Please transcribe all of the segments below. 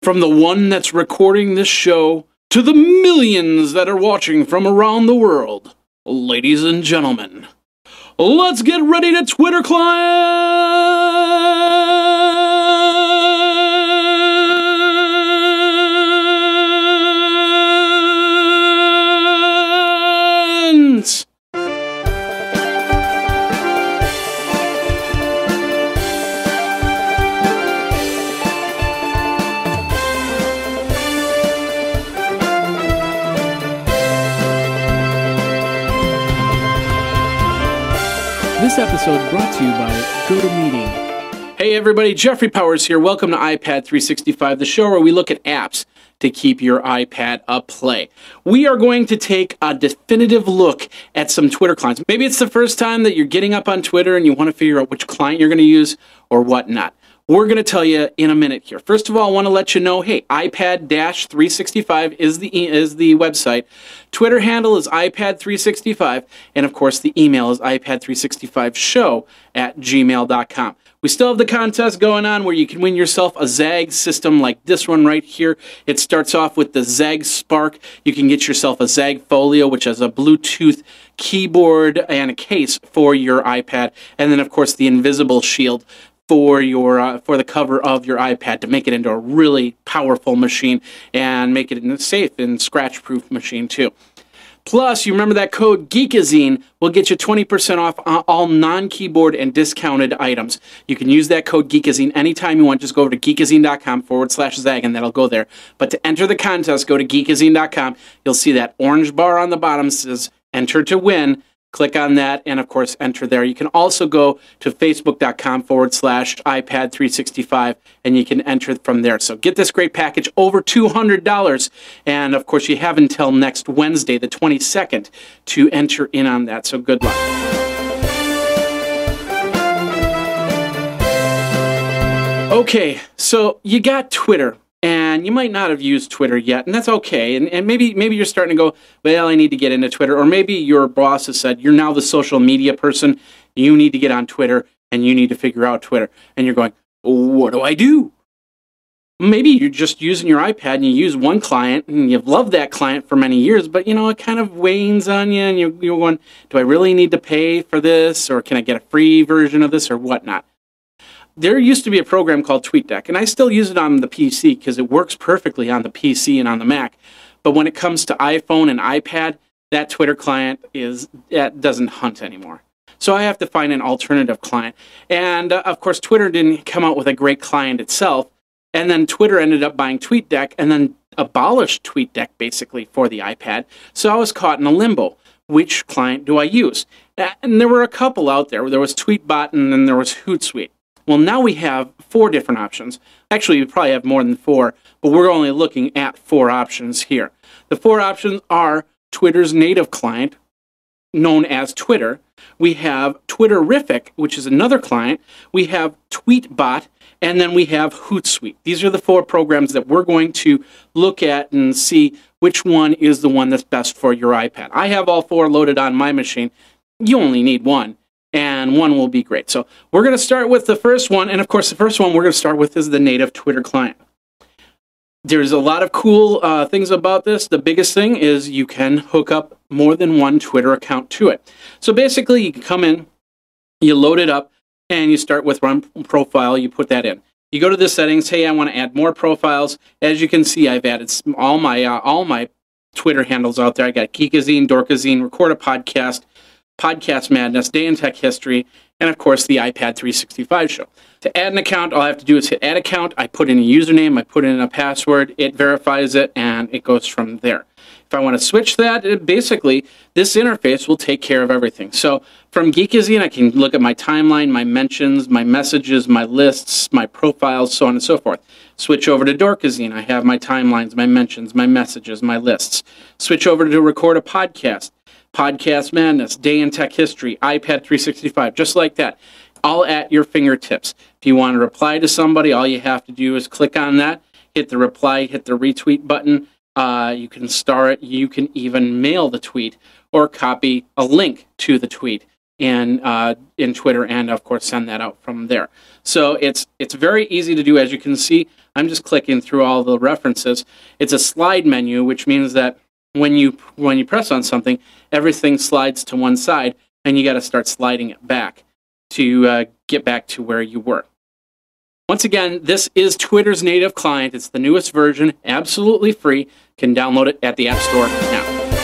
From the one that's recording this show to the millions that are watching from around the world, ladies and gentlemen, let's get ready to Twitter clients! This episode brought to you by GoToMeeting. Hey everybody, Jeffrey Powers here. Welcome to iPad 365, the show where we look at apps to keep your iPad aplay. We are going to take a definitive look at some Twitter clients. Maybe it's the first time that you're getting up on Twitter and you want to figure out which client you're going to use or whatnot. We're going to tell you in a minute here. First of all, I want to let you know, hey, iPad-365 is the website. Twitter handle is iPad365, and of course the email is iPad365show@gmail.com. We still have the contest going on where you can win yourself a Zag system like this one right here. It starts off with the Zag Spark. You can get yourself a Zag Folio, which has a Bluetooth keyboard and a case for your iPad, and then of course the Invisible Shield for your for the cover of your iPad to make it into a really powerful machine and make it a safe and scratch-proof machine too. Plus, you remember that code GEEKAZINE will get you 20% off all non-keyboard and discounted items. You can use that code GEEKAZINE anytime you want. Just go over to geekazine.com/zag and that'll go there. But to enter the contest, go to geekazine.com. You'll see that orange bar on the bottom says enter to win. Click on that and, of course, enter there. You can also go to facebook.com/iPad365 and you can enter from there. So get this great package, over $200. And, of course, you have until next Wednesday, the 22nd, to enter in on that. So good luck. Okay, so you got Twitter. And you might not have used Twitter yet, and that's okay. And maybe you're starting to go, well, I need to get into Twitter. Or maybe your boss has said, you're now the social media person. You need to get on Twitter, and you need to figure out Twitter. And you're going, what do I do? Maybe you're just using your iPad, and you use one client, and you've loved that client for many years, but, you know, it kind of wanes on you, and you're going, do I really need to pay for this? Or can I get a free version of this or whatnot? There used to be a program called TweetDeck, and I still use it on the PC because it works perfectly on the PC and on the Mac. But when it comes to iPhone and iPad, that Twitter client doesn't hunt anymore. So I have to find an alternative client. And, of course, Twitter didn't come out with a great client itself. And then Twitter ended up buying TweetDeck and then abolished TweetDeck, basically, for the iPad. So I was caught in a limbo. Which client do I use? And there were a couple out there. There was Tweetbot and then there was Hootsuite. Well, now we have 4 different options. Actually, we probably have more than 4, but we're only looking at 4 options here. The 4 options are Twitter's native client, known as Twitter. We have Twitterrific, which is another client. We have Tweetbot, and then we have Hootsuite. These are the 4 programs that we're going to look at and see which one is the one that's best for your iPad. I have all 4 loaded on my machine. You only need one. And one will be great. So we're going to start with the first one. And of course, the first one we're going to start with is the native Twitter client. There's a lot of cool things about this. The biggest thing is you can hook up more than one Twitter account to it. So basically, you can come in, you load it up, and you start with Run Profile. You put that in. You go to the settings. Hey, I want to add more profiles. As you can see, I've added all my Twitter handles out there. I got Geekazine, Dorkazine, Record a Podcast, Podcast Madness, Day in Tech History, and of course the iPad 365 show. To add an account, all I have to do is hit Add Account. I put in a username, I put in a password, it verifies it, and it goes from there. If I want to switch that, basically, this interface will take care of everything. So from Geekazine, I can look at my timeline, my mentions, my messages, my lists, my profiles, so on and so forth. Switch over to Dorkazine. I have my timelines, my mentions, my messages, my lists. Switch over to Record a Podcast. Podcast Madness, Day in Tech History, iPad 365, just like that. All at your fingertips. If you want to reply to somebody, all you have to do is click on that, hit the reply, hit the retweet button. You can star it. You can even mail the tweet or copy a link to the tweet. in Twitter, and of course send that out from there. So it's very easy to do. As you can see, I'm just clicking through all the references. It's a slide menu, which means that when you press on something, everything slides to one side, and you got to start sliding it back to get back to where you were. Once again, this is Twitter's native client. It's the newest version, absolutely free. You can download it at the App Store now.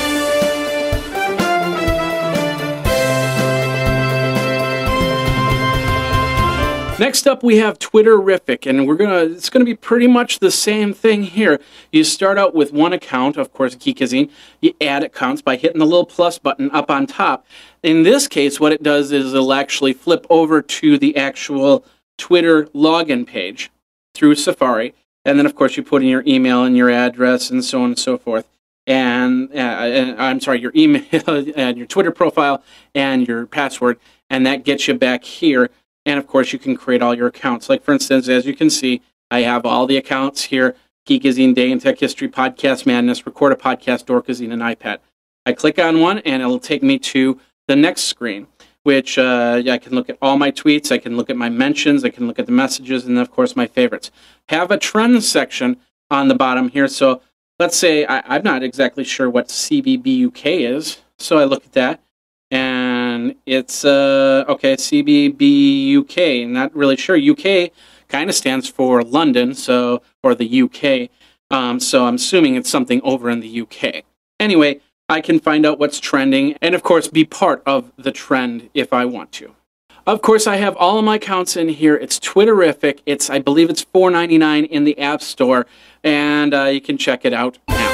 Next up, we have Twitterrific, and it's gonna be pretty much the same thing here. You start out with one account, of course, Geekazine. You add accounts by hitting the little plus button up on top. In this case, what it does is it'll actually flip over to the actual Twitter login page through Safari, and then of course you put in your email and your address and so on and so forth, and I'm sorry, your email and your Twitter profile and your password, and that gets you back here. And of course you can create all your accounts. Like for instance, as you can see, I have all the accounts here: Geekazine, Day in Tech History, Podcast Madness, Record a Podcast, Dorkazine, and iPad. I click on one and it'll take me to the next screen, which I can look at all my tweets, I can look at my mentions, I can look at the messages, and of course my favorites. Have a trends section on the bottom here. So let's say I'm not exactly sure what CBBUK is, so I look at that, and it's okay, CBBUK. Not really sure. UK kind of stands for London, so or the UK. So I'm assuming it's something over in the UK. Anyway, I can find out what's trending and, of course, be part of the trend if I want to. Of course, I have all of my accounts in here. It's Twitterrific. I believe it's $4.99 in the App Store, and you can check it out now.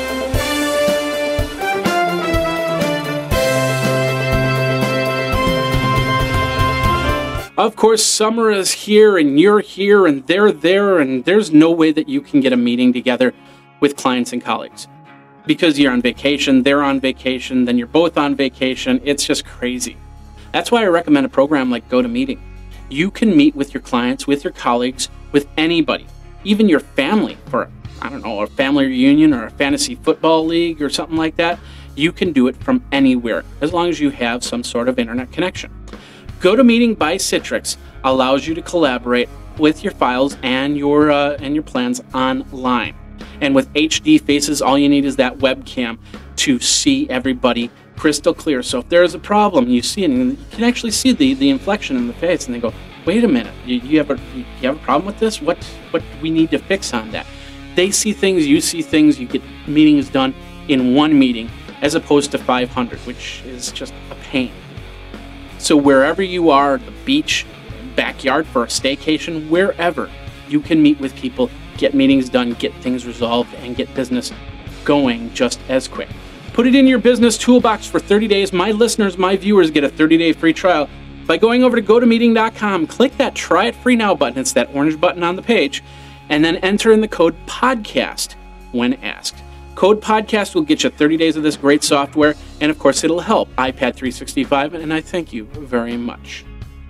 Of course, summer is here, and you're here, and they're there, and there's no way that you can get a meeting together with clients and colleagues. Because you're on vacation, they're on vacation, then you're both on vacation. It's just crazy. That's why I recommend a program like GoToMeeting. You can meet with your clients, with your colleagues, with anybody, even your family for, I don't know, a family reunion or a fantasy football league or something like that. You can do it from anywhere, as long as you have some sort of internet connection. GoToMeeting by Citrix allows you to collaborate with your files and your plans online. And with HD faces, all you need is that webcam to see everybody crystal clear. So if there's a problem, you see it, and you can actually see the inflection in the face, and they go, "Wait a minute, you have a problem with this? What do we need to fix on that?" They see things, you see things. You get meetings done in one meeting, as opposed to 500, which is just a pain. So wherever you are, the beach, backyard for a staycation, wherever, you can meet with people, get meetings done, get things resolved, and get business going just as quick. Put it in your business toolbox for 30 days. My listeners, my viewers get a 30-day free trial by going over to GoToMeeting.com. Click that Try It Free Now button. It's that orange button on the page. And then enter in the code PODCAST when asked. Code PODCAST will get you 30 days of this great software. And, of course, it'll help iPad 365. And I thank you very much.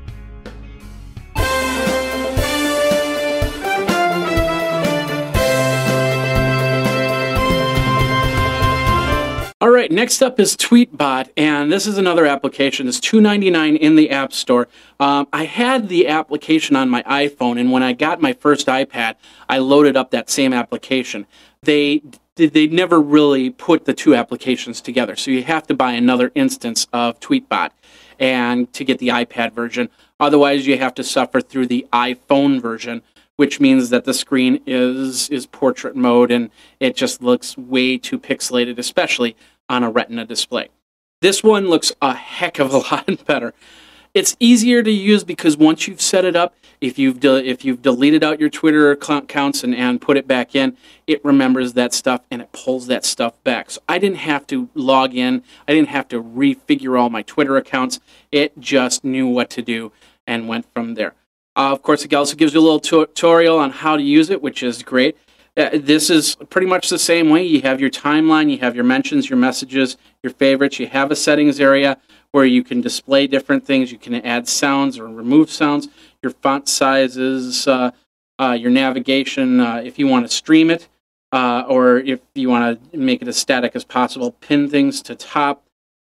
All right, next up is Tweetbot, and this is another application. It's $2.99 in the App Store. I had the application on my iPhone, and when I got my first iPad, I loaded up that same application. They never really put the two applications together, so you have to buy another instance of Tweetbot and to get the iPad version. Otherwise, you have to suffer through the iPhone version, which means that the screen is portrait mode, and it just looks way too pixelated, especially on a Retina display. This one looks a heck of a lot better. It's easier to use because once you've set it up, if you've deleted out your Twitter accounts and put it back in, it remembers that stuff and it pulls that stuff back. So I didn't have to log in. I didn't have to refigure all my Twitter accounts. It just knew what to do and went from there. Of course, it also gives you a little tutorial on how to use it, which is great. This is pretty much the same way. You have your timeline, you have your mentions, your messages, your favorites. You have a settings area where you can display different things. You can add sounds or remove sounds, your font sizes, your navigation, if you want to stream it, or if you want to make it as static as possible, pin things to top.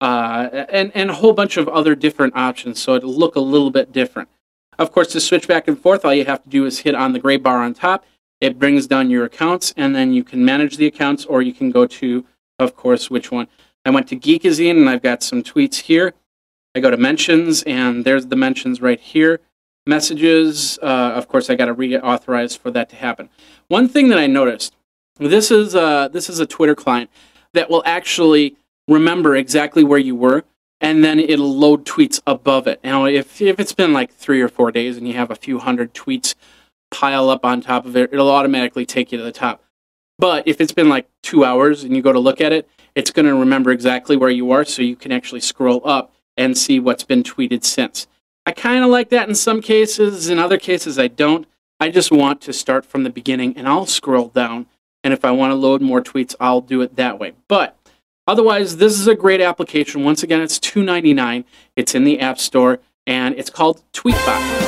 and a whole bunch of other different options, so it'll look a little bit different. Of course, to switch back and forth, all you have to do is hit on the gray bar on top. It brings down your accounts, and then you can manage the accounts, or you can go to, of course, which one. I went to Geekazine, and I've got some tweets here. I go to mentions, and there's the mentions right here. Messages, of course, I got to reauthorize for that to happen. One thing that I noticed, this is a Twitter client that will actually remember exactly where you were, and then it'll load tweets above it. Now, if it's been like 3 or 4 days and you have a few hundred tweets pile up on top of it, it'll automatically take you to the top. But if it's been like 2 hours and you go to look at it, it's going to remember exactly where you are, so you can actually scroll up and see what's been tweeted since. I kind of like that in some cases. In other cases, I don't. I just want to start from the beginning, and I'll scroll down. And if I want to load more tweets, I'll do it that way. But otherwise, this is a great application. Once again, it's $2.99. It's in the App Store, and it's called Tweetbot.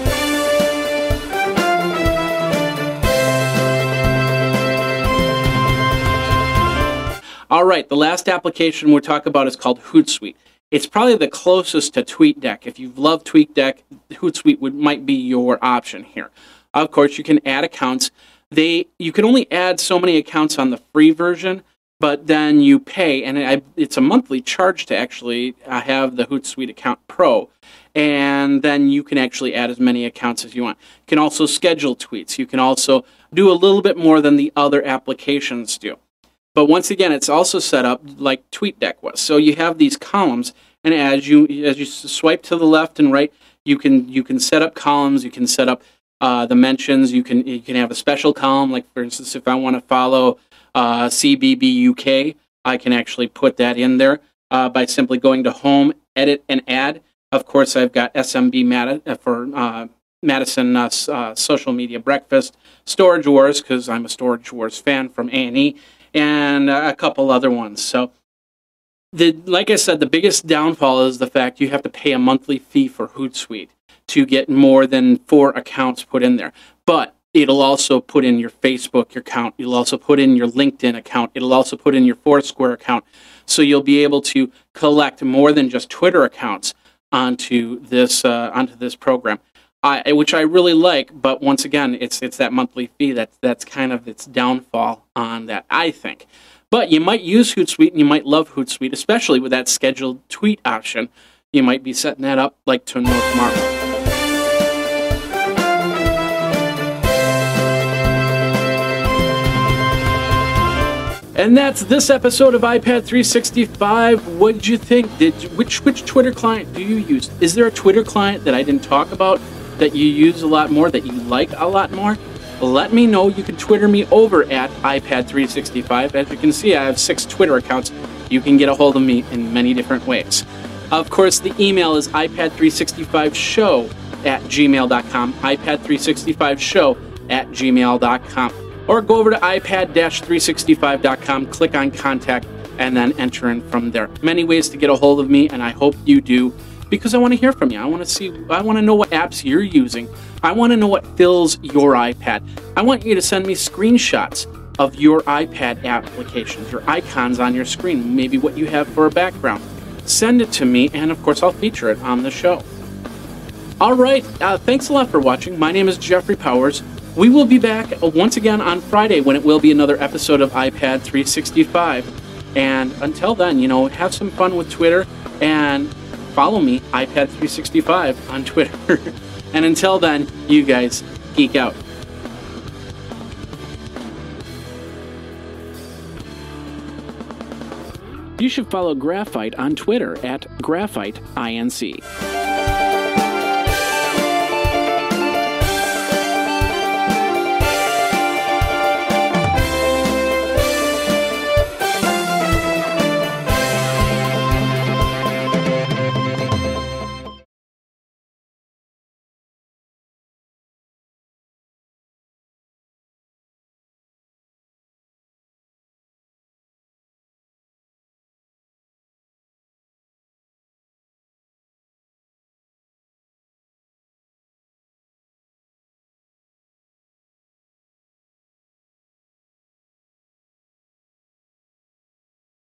All right, the last application we'll talk about is called Hootsuite. It's probably the closest to TweetDeck. If you love TweetDeck, Hootsuite might be your option here. Of course, you can add accounts. You can only add so many accounts on the free version, but then you pay, and it's a monthly charge to actually have the Hootsuite Account Pro, and then you can actually add as many accounts as you want. You can also schedule tweets. You can also do a little bit more than the other applications do. But once again, it's also set up like TweetDeck was. So you have these columns, and as you swipe to the left and right, you can set up columns. You can set up the mentions. You can have a special column, like for instance, if I want to follow CBB UK, I can actually put that in there by simply going to Home, Edit, and Add. Of course, I've got SMB for Madison Social Media Breakfast, Storage Wars, because I'm a Storage Wars fan from A&E, and a couple other ones. So, like I said, the biggest downfall is the fact you have to pay a monthly fee for Hootsuite to get more than 4 accounts put in there. But it'll also put in your Facebook account. It'll also put in your LinkedIn account. It'll also put in your Foursquare account. So you'll be able to collect more than just Twitter accounts onto this program, which I really like. But once again, it's that monthly fee that's kind of its downfall on that, I think. But you might use Hootsuite, and you might love Hootsuite, especially with that scheduled tweet option. You might be setting that up like tomorrow. And that's this episode of iPad 365. What did you think? Which Twitter client do you use? Is there a Twitter client that I didn't talk about that you use a lot more, that you like a lot more? Let me know. You can Twitter me over at iPad 365. As you can see, I have 6 Twitter accounts. You can get a hold of me in many different ways. Of course, the email is ipad365show@gmail.com, ipad365show@gmail.com. Or go over to ipad-365.com, click on Contact, and then enter in from there. Many ways to get a hold of me, and I hope you do, because I want to hear from you. I want to know what apps you're using. I want to know what fills your iPad. I want you to send me screenshots of your iPad applications, your icons on your screen, maybe what you have for a background. Send it to me, and of course I'll feature it on the show. All right, thanks a lot for watching. My name is Jeffrey Powers. We will be back once again on Friday when it will be another episode of iPad 365. And until then, have some fun with Twitter and follow me, iPad 365, on Twitter. And until then, you guys geek out. You should follow Graphite on Twitter at GraphiteINC.